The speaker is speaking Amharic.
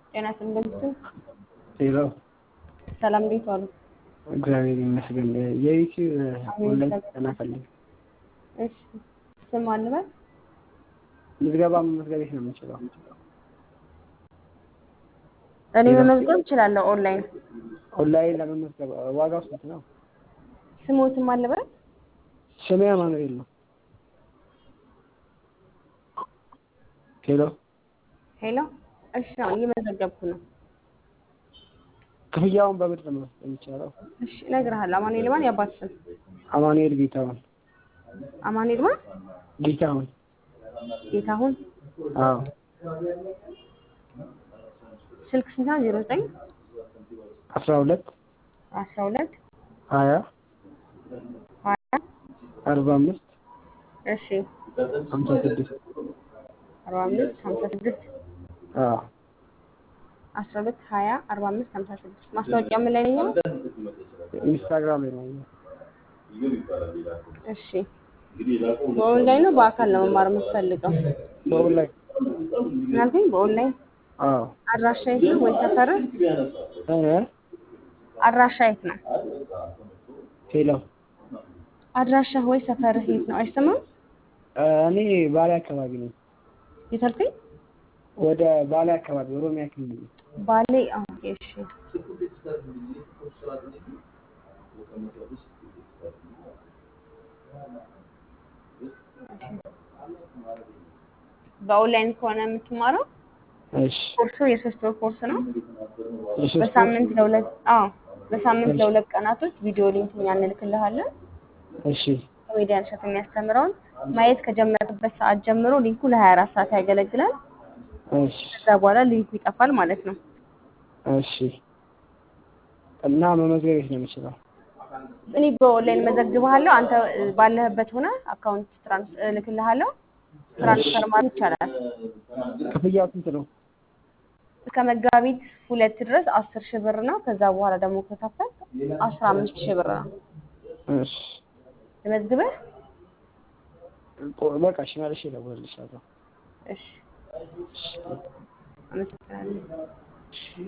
ጤና ይስጥልኝ። ሄሎ ሰላም እንዴት ዋሉ? እግዚአብሔር ይመስገን። የዩቲዩብ ኦንላይን ስልጠና ፈልጌ። እሺ ስም አልበል ምዝገባ መመዝገብ ነው የምችለው? እኔ መመዝገብ እችላለሁ ኦንላይን። ኦንላይን ለመመዝገብ ዋጋው ስንት ነው? ስሞትም አልበል ስሜ አማኑኤል ነው። ሄሎ ሄሎ እሺ ነው እየመዘገብኩ ነው። ክፍያውን በብር ነው የሚቻለው? እሺ እነግርሃለሁ። አማኑኤል ማን ያባት ስም? አማኑኤል ጌታሁን። አማኑኤል ማን? ጌታሁን። ጌታሁን። አዎ። ስልክ ስንት ነው? 09 12 12 20 20 45 እሺ 56 45 56 አዎ 12 20 45 56 ማስታወቂያ ምን ላይ ነው? ኢንስታግራም ላይ ነው። እሺ በኦንላይን ነው በአካል ነው መማር የምትፈልገው? በኦንላይን። ምናልከኝ በኦንላይን? አዎ። አድራሻ የት ነው ወይ ሰፈር? አድራሻ የት ነው? ሄሎ አድራሻ ወይ ሰፈር የት ነው? አይሰማም? እኔ ባሌ አካባቢ ነኝ። የት አልከኝ? ወደ ባሌ አካባቢ ኦሮሚያ ክልል። ባሌ። ኦኬ እሺ በኦንላይን ከሆነ የምትማረው እሺ ኮርሱ የ3 ወር ኮርስ ነው። የሶስት ወር? በሳምንት ለሁለት ቀናቶች ቪዲዮ ሊንክ እኛ እንልክልሃለን። እሺ ኮሜዲያን እሸት የሚያስተምረውን ማየት ከጀመረበት ሰዓት ጀምሮ ሊንኩ ለ24 ሰዓት ያገለግላል። እሺ ከዛ በኋላ ሊንኩ ይጠፋል ማለት ነው። እሺ እና መመዝገብ የት ነው የምችለው? እኔ በኦንላይን መዘግብሃለሁ። አንተ ባለህበት ሆነ አካውንት እልክልሃለሁ። ትራንስፈር ማድረግ ይቻላል። ክፍያው ስንት ነው? እስከ መጋቢት 2 ድረስ 10,000 ብር ነው። ከዛ በኋላ ደግሞ ከከፈል 15,000 ብር ነው። እሺ ለመዝግበህ? በቃ እሺ መልሼ እደውልልሻለሁ። እሺ አመሰግናለሁ።